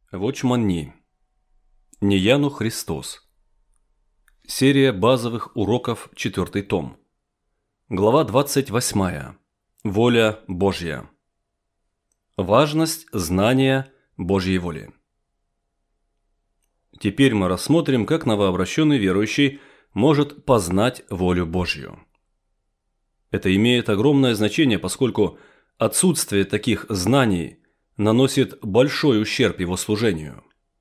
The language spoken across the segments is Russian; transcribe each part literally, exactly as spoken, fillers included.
Watchman Nee. Неяну Христос. Серия базовых уроков, четвертый том. Глава двадцать восьмая. Воля Божья. Важность знания Божьей воли. Теперь мы рассмотрим, как новообращенный верующий может познать волю Божью. Это имеет огромное значение, поскольку отсутствие таких знаний наносит большой ущерб его служению.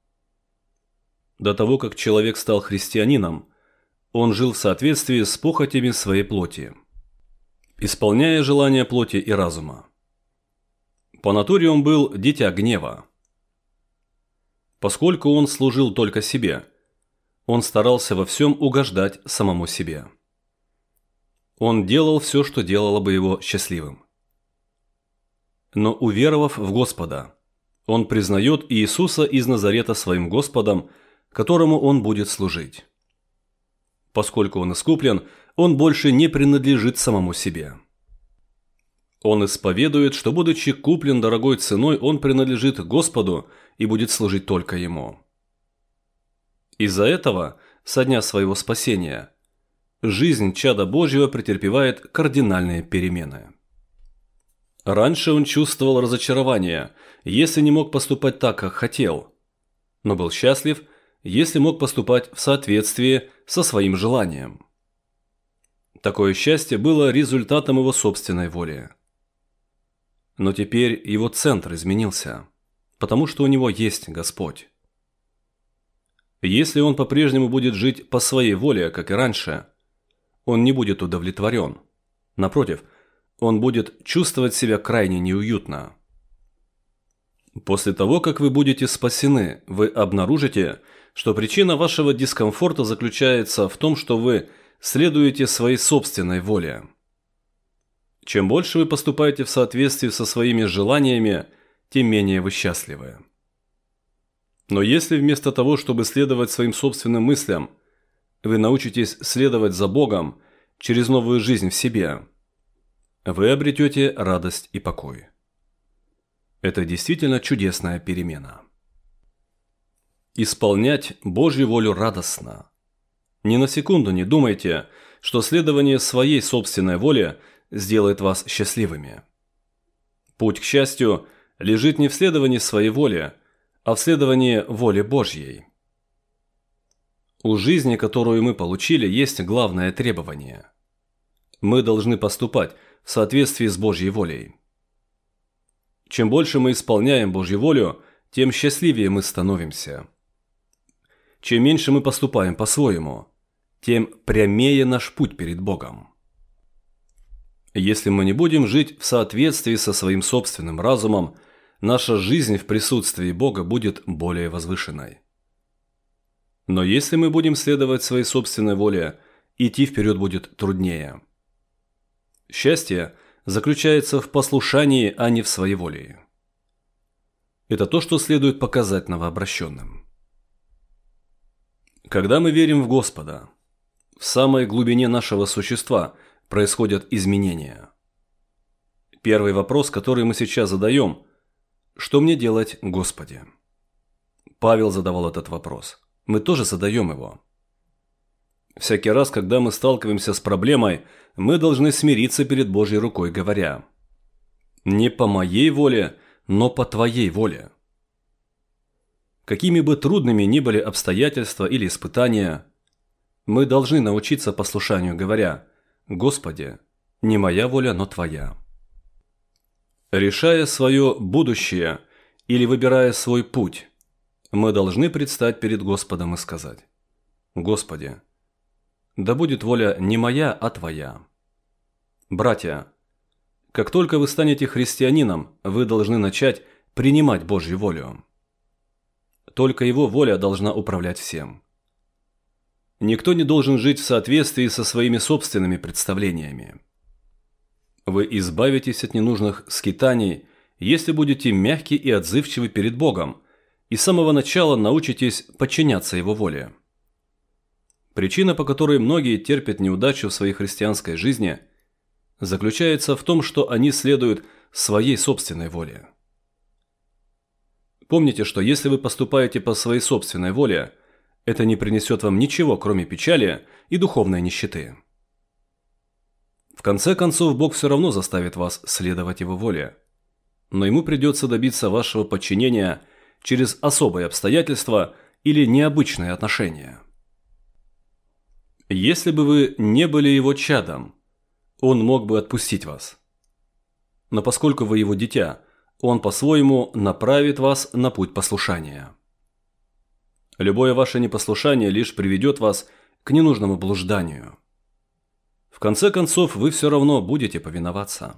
До того, как человек стал христианином, он жил в соответствии с похотями своей плоти, исполняя желания плоти и разума. По натуре он был дитя гнева. Поскольку он служил только себе, он старался во всем угождать самому себе. Он делал все, что делало бы его счастливым. Но уверовав в Господа, он признает Иисуса из Назарета своим Господом, которому он будет служить. Поскольку он искуплен, он больше не принадлежит самому себе. Он исповедует, что, будучи куплен дорогой ценой, он принадлежит Господу и будет служить только Ему. Из-за этого, со дня своего спасения, жизнь чада Божьего претерпевает кардинальные перемены. Раньше он чувствовал разочарование, если не мог поступать так, как хотел, но был счастлив, если мог поступать в соответствии со своим желанием. Такое счастье было результатом его собственной воли. Но теперь его центр изменился, потому что у него есть Господь. Если он по-прежнему будет жить по своей воле, как и раньше, он не будет удовлетворен. Напротив, он будет чувствовать себя крайне неуютно. После того, как вы будете спасены, вы обнаружите, что причина вашего дискомфорта заключается в том, что вы следуете своей собственной воле. Чем больше вы поступаете в соответствии со своими желаниями, тем менее вы счастливы. Но если вместо того, чтобы следовать своим собственным мыслям, вы научитесь следовать за Богом через новую жизнь в себе, вы обретете радость и покой. Это действительно чудесная перемена. Исполнять Божью волю радостно. Ни на секунду не думайте, что следование своей собственной воле сделает вас счастливыми. Путь к счастью лежит не в следовании своей воле, а в следовании воле Божьей. У жизни, которую мы получили, есть главное требование. Мы должны поступать в соответствии с Божьей волей. Чем больше мы исполняем Божью волю, тем счастливее мы становимся. Чем меньше мы поступаем по-своему, тем прямее наш путь перед Богом. Если мы не будем жить в соответствии со своим собственным разумом, наша жизнь в присутствии Бога будет более возвышенной. Но если мы будем следовать своей собственной воле, идти вперед будет труднее. Счастье заключается в послушании, а не в своеволии. Это то, что следует показать новообращенным. Когда мы верим в Господа, в самой глубине нашего существа происходят изменения. Первый вопрос, который мы сейчас задаем – что мне делать, Господи? Павел задавал этот вопрос. Мы тоже задаем его. Всякий раз, когда мы сталкиваемся с проблемой, мы должны смириться перед Божьей рукой, говоря: «Не по моей воле, но по Твоей воле». Какими бы трудными ни были обстоятельства или испытания, мы должны научиться послушанию, говоря: «Господи, не моя воля, но Твоя». Решая свое будущее или выбирая свой путь, мы должны предстать перед Господом и сказать: «Господи, да будет воля не моя, а Твоя». Братья, как только вы станете христианином, вы должны начать принимать Божью волю. Только Его воля должна управлять всем. Никто не должен жить в соответствии со своими собственными представлениями. Вы избавитесь от ненужных скитаний, если будете мягки и отзывчивы перед Богом, и с самого начала научитесь подчиняться Его воле. Причина, по которой многие терпят неудачу в своей христианской жизни, заключается в том, что они следуют своей собственной воле. Помните, что если вы поступаете по своей собственной воле, это не принесет вам ничего, кроме печали и духовной нищеты. В конце концов, Бог все равно заставит вас следовать Его воле. Но Ему придется добиться вашего подчинения через особые обстоятельства или необычные отношения. Если бы вы не были Его чадом, Он мог бы отпустить вас. Но поскольку вы Его дитя, Он по-своему направит вас на путь послушания. Любое ваше непослушание лишь приведет вас к ненужному блужданию. В конце концов, вы все равно будете повиноваться.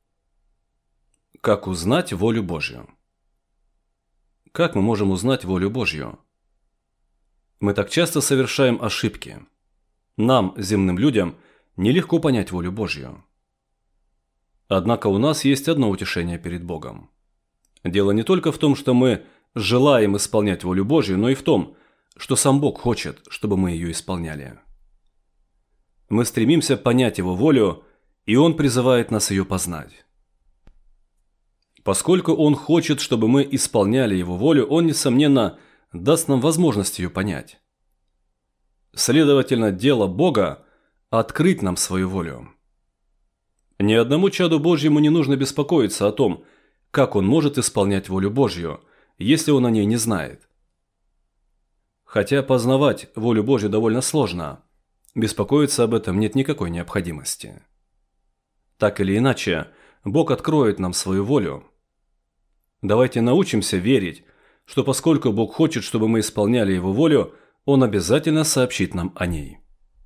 Как узнать волю Божью? Как мы можем узнать волю Божью? Мы так часто совершаем ошибки. Нам, земным людям, нелегко понять волю Божью. Однако у нас есть одно утешение перед Богом. Дело не только в том, что мы желаем исполнять волю Божью, но и в том, что сам Бог хочет, чтобы мы ее исполняли. Мы стремимся понять Его волю, и Он призывает нас ее познать. Поскольку Он хочет, чтобы мы исполняли Его волю, Он, несомненно, даст нам возможность ее понять. Следовательно, дело Бога – открыть нам свою волю. Ни одному чаду Божьему не нужно беспокоиться о том, как он может исполнять волю Божью, если он о ней не знает. Хотя познавать волю Божью довольно сложно, беспокоиться об этом нет никакой необходимости. Так или иначе, Бог откроет нам свою волю. Давайте научимся верить, что поскольку Бог хочет, чтобы мы исполняли Его волю, Он обязательно сообщит нам о ней.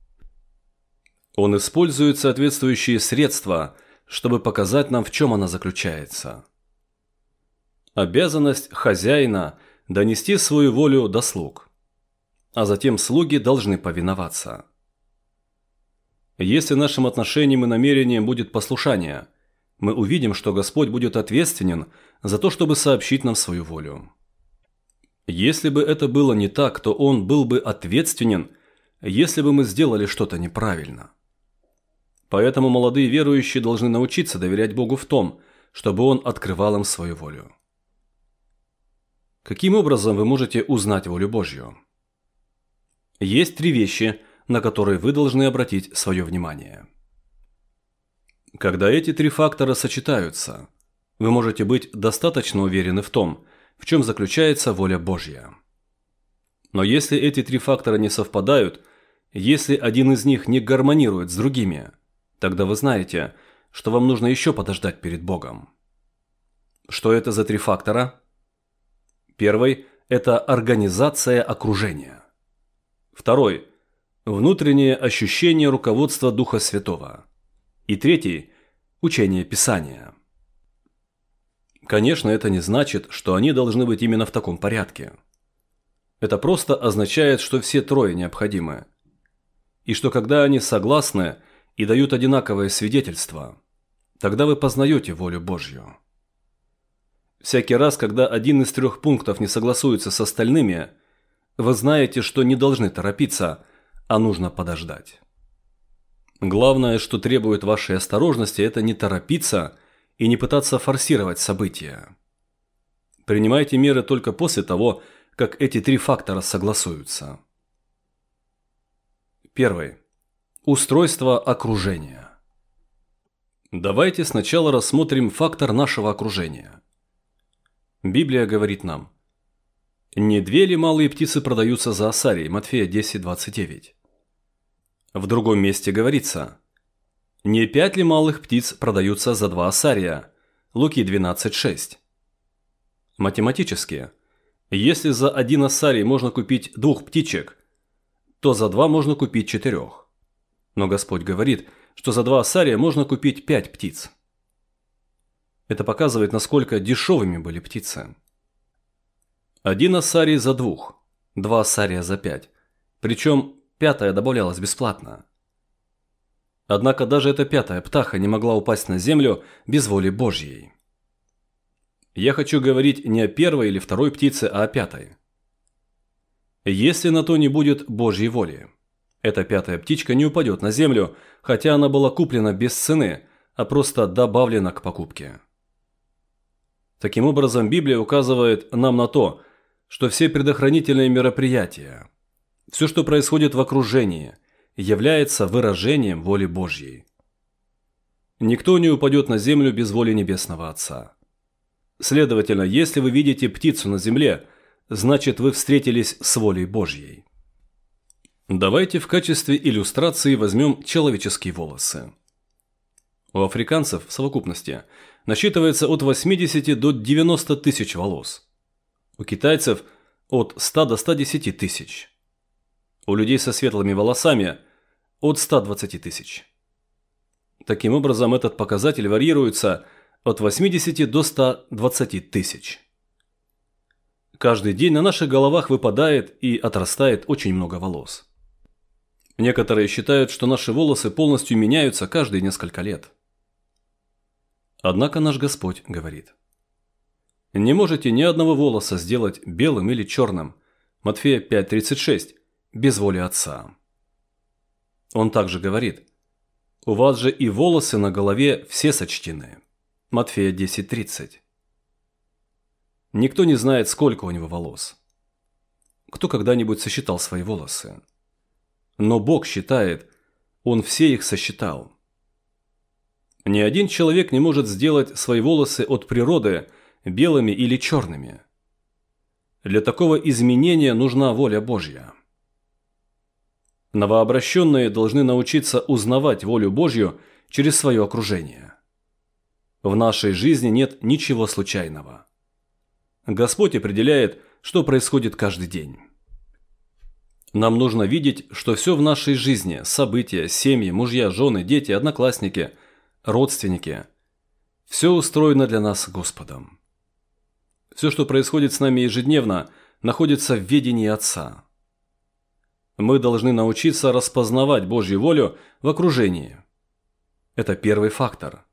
Он использует соответствующие средства, чтобы показать нам, в чем она заключается. Обязанность хозяина – донести свою волю до слуг, а затем слуги должны повиноваться. Если нашим отношением и намерением будет послушание, мы увидим, что Господь будет ответственен за то, чтобы сообщить нам свою волю. Если бы это было не так, то Он был бы ответственен, если бы мы сделали что-то неправильно. Поэтому молодые верующие должны научиться доверять Богу в том, чтобы Он открывал им свою волю. Каким образом вы можете узнать волю Божью? Есть три вещи, на которые вы должны обратить свое внимание. Когда эти три фактора сочетаются, вы можете быть достаточно уверены в том, в чем заключается воля Божья. Но если эти три фактора не совпадают, если один из них не гармонирует с другими, тогда вы знаете, что вам нужно еще подождать перед Богом. Что это за три фактора? Первый – это организация окружения. Второй – внутреннее ощущение руководства Духа Святого. И третий – учение Писания. Конечно, это не значит, что они должны быть именно в таком порядке. Это просто означает, что все трое необходимы. И что когда они согласны и дают одинаковое свидетельство, тогда вы познаете волю Божью. Всякий раз, когда один из трех пунктов не согласуется с остальными, вы знаете, что не должны торопиться, а нужно подождать. Главное, что требует вашей осторожности, это не торопиться и не пытаться форсировать события. Принимайте меры только после того, как эти три фактора согласуются. Первый. Устройство окружения. Давайте сначала рассмотрим фактор нашего окружения. Библия говорит нам: «Не две ли малые птицы продаются за осарий?» Матфея десять двадцать девять. В другом месте говорится: «Не пять ли малых птиц продаются за два осария?» Луки двенадцать шесть. Математически, если за один осарий можно купить двух птичек, то за два можно купить четырех. Но Господь говорит, что за два осария можно купить пять птиц. Это показывает, насколько дешевыми были птицы. Один осарий за двух, два осария за пять. Причем пятая добавлялась бесплатно. Однако даже эта пятая птаха не могла упасть на землю без воли Божьей. Я хочу говорить не о первой или второй птице, а о пятой. Если на то не будет Божьей воли, эта пятая птичка не упадет на землю, хотя она была куплена без цены, а просто добавлена к покупке. Таким образом, Библия указывает нам на то, что все предохранительные мероприятия, все, что происходит в окружении, является выражением воли Божьей. Никто не упадет на землю без воли Небесного Отца. Следовательно, если вы видите птицу на земле, значит, вы встретились с волей Божьей. Давайте в качестве иллюстрации возьмем человеческие волосы. У африканцев в совокупности насчитывается от восьмидесяти до девяноста тысяч волос. У китайцев от ста до ста десяти тысяч. У людей со светлыми волосами от ста двадцати тысяч. Таким образом, этот показатель варьируется от восьмидесяти до ста двадцати тысяч. Каждый день на наших головах выпадает и отрастает очень много волос. Некоторые считают, что наши волосы полностью меняются каждые несколько лет. Однако наш Господь говорит: «Не можете ни одного волоса сделать белым или черным» Матфея пять тридцать шесть, без воли Отца. Он также говорит: «У вас же и волосы на голове все сочтены» Матфея десять тридцать. Никто не знает, сколько у него волос. Кто когда-нибудь сосчитал свои волосы? Но Бог считает, Он все их сосчитал. Ни один человек не может сделать свои волосы от природы белыми или черными. Для такого изменения нужна воля Божья. Новообращенные должны научиться узнавать волю Божью через свое окружение. В нашей жизни нет ничего случайного. Господь определяет, что происходит каждый день. Нам нужно видеть, что все в нашей жизни – события, семьи, мужья, жены, дети, одноклассники, родственники – все устроено для нас Господом. Все, что происходит с нами ежедневно, находится в ведении Отца. Мы должны научиться распознавать Божью волю в окружении. Это первый фактор.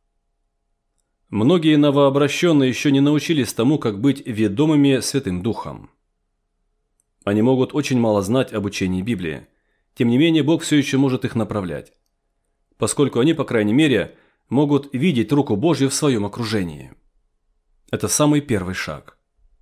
Многие новообращенные еще не научились тому, как быть ведомыми Святым Духом. Они могут очень мало знать об учении Библии. Тем не менее, Бог все еще может их направлять, поскольку они, по крайней мере, могут видеть руку Божью в своем окружении. Это самый первый шаг.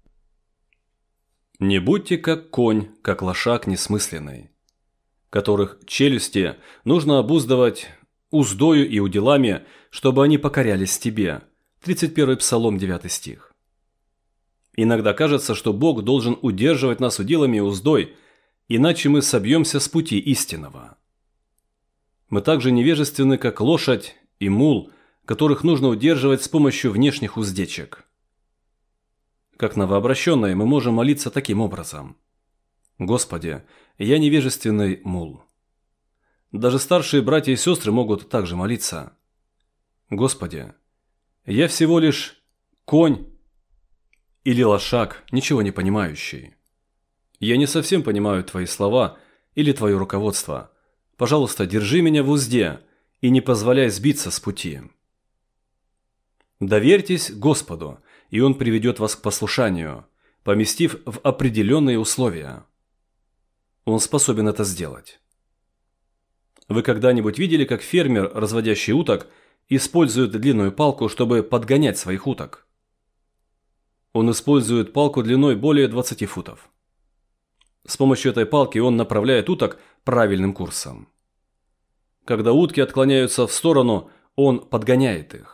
Не будьте как конь, как лошак несмысленный, которых челюсти нужно обуздывать уздою и уделами, чтобы они покорялись тебе. тридцать первый Псалом, девятый стих. Иногда кажется, что Бог должен удерживать нас уделами и уздой, иначе мы собьемся с пути истинного. Мы так же невежественны, как лошадь и мул, которых нужно удерживать с помощью внешних уздечек. Как новообращенные мы можем молиться таким образом: «Господи, я невежественный мул». Даже старшие братья и сестры могут также молиться: «Господи, я всего лишь конь или лошак, ничего не понимающий. Я не совсем понимаю Твои слова или Твое руководство. Пожалуйста, держи меня в узде и не позволяй сбиться с пути». Доверьтесь Господу, и Он приведет вас к послушанию, поместив в определенные условия. Он способен это сделать. Вы когда-нибудь видели, как фермер, разводящий уток, использует длинную палку, чтобы подгонять своих уток? Он использует палку длиной более двадцати футов. С помощью этой палки он направляет уток правильным курсом. Когда утки отклоняются в сторону, он подгоняет их.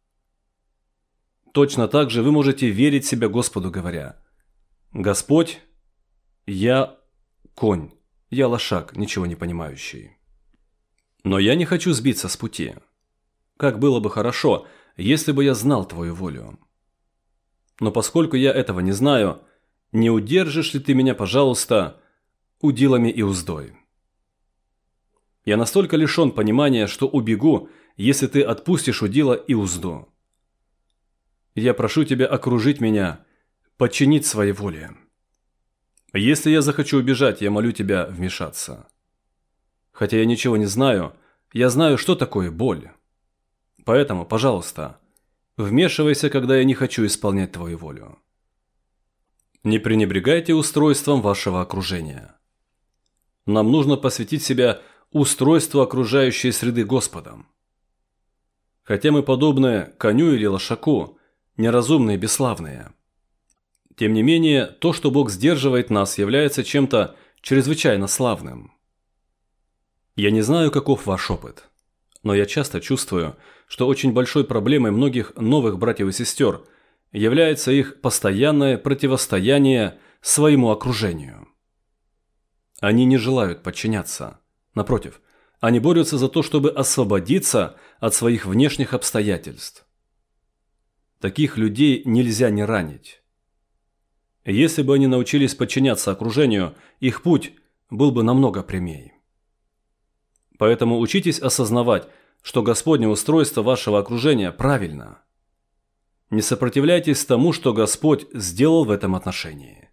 Точно так же вы можете верить себе Господу, говоря: «Господь, я конь, я лошак, ничего не понимающий. Но я не хочу сбиться с пути. Как было бы хорошо, если бы я знал Твою волю. Но поскольку я этого не знаю, не удержишь ли Ты меня, пожалуйста, удилами и уздой? Я настолько лишен понимания, что убегу, если Ты отпустишь удила и узду. Я прошу Тебя окружить меня, подчинить своей воле. Если я захочу убежать, я молю Тебя вмешаться. Хотя я ничего не знаю, я знаю, что такое боль. Поэтому, пожалуйста, вмешивайся, когда я не хочу исполнять Твою волю. Не пренебрегайте устройством вашего окружения. Нам нужно посвятить себя устройству окружающей среды Господом. Хотя мы подобны коню или лошаку, неразумные, бесславные. Тем не менее, то, что Бог сдерживает нас, является чем-то чрезвычайно славным. Я не знаю, каков ваш опыт, но я часто чувствую, что очень большой проблемой многих новых братьев и сестер является их постоянное противостояние своему окружению. Они не желают подчиняться. Напротив, они борются за то, чтобы освободиться от своих внешних обстоятельств. Таких людей нельзя не ранить. Если бы они научились подчиняться окружению, их путь был бы намного прямей. Поэтому учитесь осознавать, что Господне устройство вашего окружения правильно. Не сопротивляйтесь тому, что Господь сделал в этом отношении.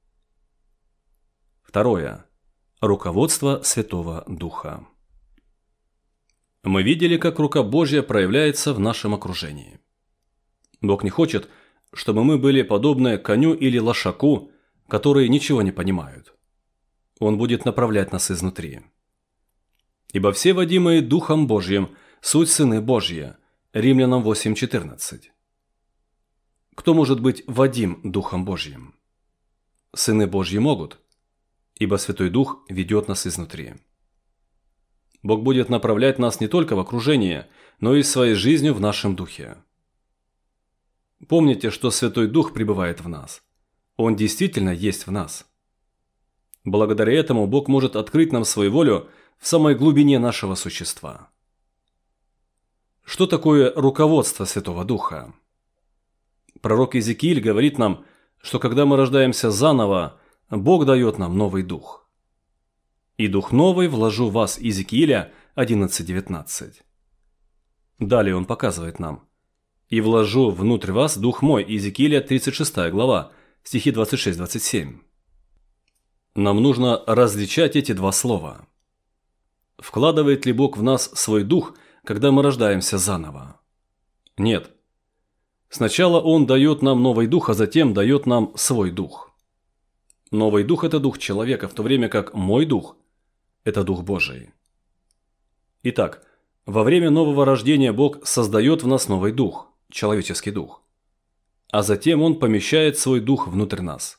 Второе. Руководство Святого Духа. Мы видели, как рука Божья проявляется в нашем окружении. Бог не хочет, чтобы мы были подобны коню или лошаку, которые ничего не понимают. Он будет направлять нас изнутри. Ибо все водимые Духом Божьим суть сыны Божьи. Римлянам восемь четырнадцать. Кто может быть водим Духом Божьим? Сыны Божьи могут, ибо Святой Дух ведет нас изнутри. Бог будет направлять нас не только в окружении, но и своей жизнью в нашем духе. Помните, что Святой Дух пребывает в нас. Он действительно есть в нас. Благодаря этому Бог может открыть нам свою волю в самой глубине нашего существа. Что такое руководство Святого Духа? Пророк Иезекииль говорит нам, что когда мы рождаемся заново, Бог дает нам новый дух. «И дух новый вложу в вас» Иезекииля одиннадцать девятнадцать. Далее он показывает нам: «И вложу внутрь вас дух мой» Иезекииля тридцать шестая глава, стихи двадцать шесть двадцать семь. Нам нужно различать эти два слова. Вкладывает ли Бог в нас свой дух, когда мы рождаемся заново? Нет. Сначала Он дает нам новый дух, а затем дает нам свой дух. Новый дух – это дух человека, в то время как мой дух – это дух Божий. Итак, во время нового рождения Бог создает в нас новый дух, человеческий дух. А затем Он помещает свой дух внутрь нас.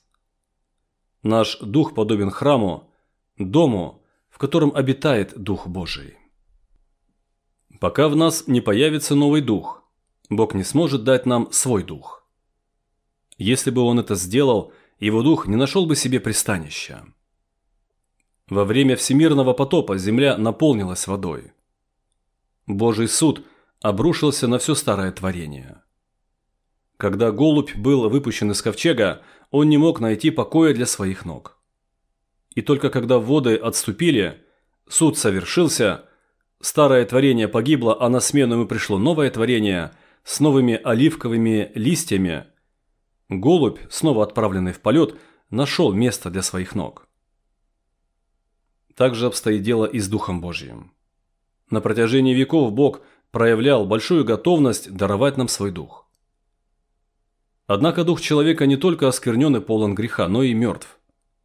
Наш дух подобен храму, дому, в котором обитает Дух Божий. Пока в нас не появится новый дух, Бог не сможет дать нам свой дух. Если бы Он это сделал, Его дух не нашел бы себе пристанища. Во время всемирного потопа земля наполнилась водой. Божий суд обрушился на все старое творение. Когда голубь был выпущен из ковчега, он не мог найти покоя для своих ног. И только когда воды отступили, суд совершился, старое творение погибло, а на смену ему пришло новое творение с новыми оливковыми листьями, голубь, снова отправленный в полет, нашел место для своих ног. Так же обстоит дело и с Духом Божьим. На протяжении веков Бог проявлял большую готовность даровать нам свой дух. Однако дух человека не только осквернен и полон греха, но и мертв.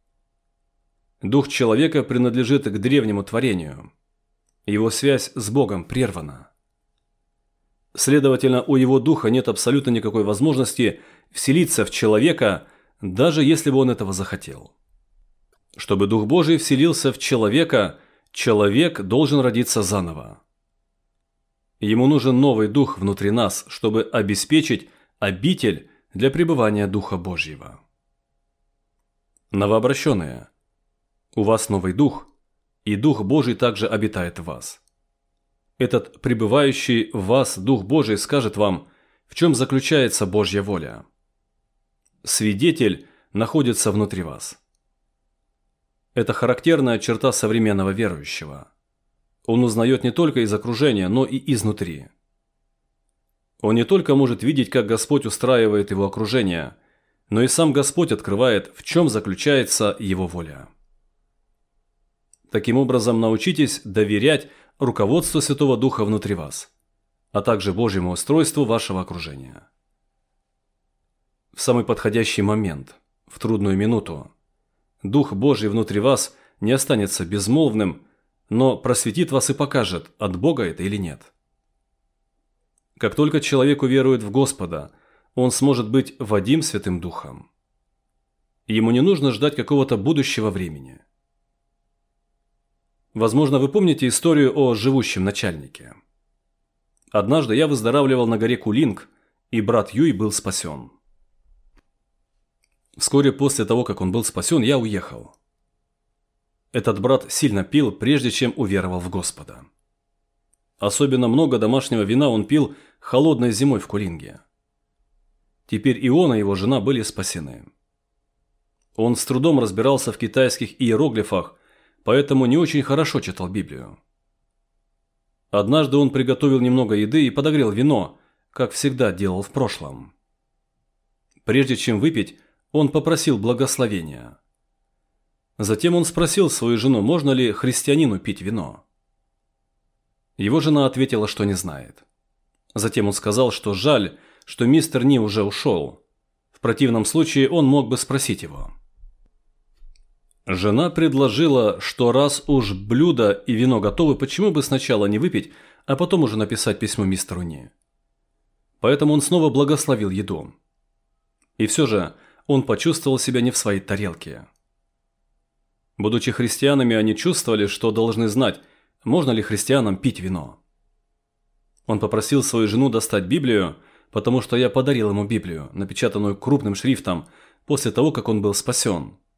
Дух человека принадлежит к древнему творению. Его связь с Богом прервана. Следовательно, у его духа нет абсолютно никакой возможности вселиться в человека, даже если бы он этого захотел. Чтобы Дух Божий вселился в человека, человек должен родиться заново. Ему нужен новый дух внутри нас, чтобы обеспечить обитель для пребывания Духа Божьего. Новообращенные, у вас новый дух, и Дух Божий также обитает в вас. Этот пребывающий в вас Дух Божий скажет вам, в чем заключается Божья воля. Свидетель находится внутри вас. Это характерная черта современного верующего. Он узнает не только из окружения, но и изнутри. Он не только может видеть, как Господь устраивает его окружение, но и сам Господь открывает, в чем заключается его воля. Таким образом, научитесь доверять руководству Святого Духа внутри вас, а также Божьему устройству вашего окружения. В самый подходящий момент, в трудную минуту, Дух Божий внутри вас не останется безмолвным, но просветит вас и покажет, от Бога это или нет. Как только человек уверует в Господа, он сможет быть водим Святым Духом. Ему не нужно ждать какого-то будущего времени. Возможно, вы помните историю о живущем начальнике. Однажды я выздоравливал на горе Кулинг, и брат Юй был спасен. Вскоре после того, как он был спасен, я уехал. Этот брат сильно пил, прежде чем уверовал в Господа. Особенно много домашнего вина он пил холодной зимой в Кулинге. Теперь и он, и его жена были спасены. Он с трудом разбирался в китайских иероглифах, поэтому не очень хорошо читал Библию. Однажды он приготовил немного еды и подогрел вино, как всегда делал в прошлом. Прежде чем выпить, он попросил благословения. Затем он спросил свою жену, можно ли христианину пить вино. Его жена ответила, что не знает. Затем он сказал, что жаль, что мистер Ни уже ушел. В противном случае он мог бы спросить его. Жена предложила, что раз уж блюдо и вино готовы, почему бы сначала не выпить, а потом уже написать письмо мистеру Ни. Поэтому он снова благословил еду. И все же он почувствовал себя не в своей тарелке. Будучи христианами, они чувствовали, что должны знать, можно ли христианам пить вино. Он попросил свою жену достать Библию, потому что я подарил ему Библию, напечатанную крупным шрифтом, после того, как он был спасен.